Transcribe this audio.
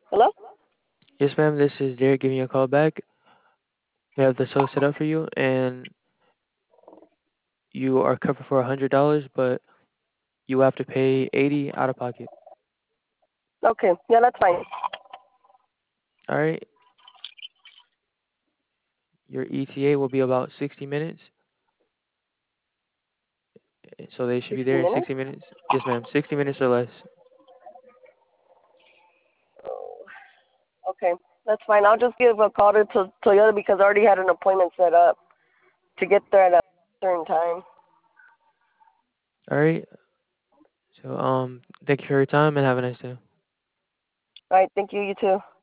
Hello? Yes, ma'am. This is Derek giving you a call back. We have the show set up for you, and you are covered for $100, but you have to pay 80 out of pocket. Okay, yeah, that's fine. All right. Your ETA will be about 60 minutes, so they should be 60 there in minutes? 60 minutes. Yes, ma'am. 60 minutes or less. Oh, okay, that's fine. I'll just give a call to Toyota because I already had an appointment set up to get there at a certain time. All right. So thank you for your time and have a nice day. All right, thank you. You too.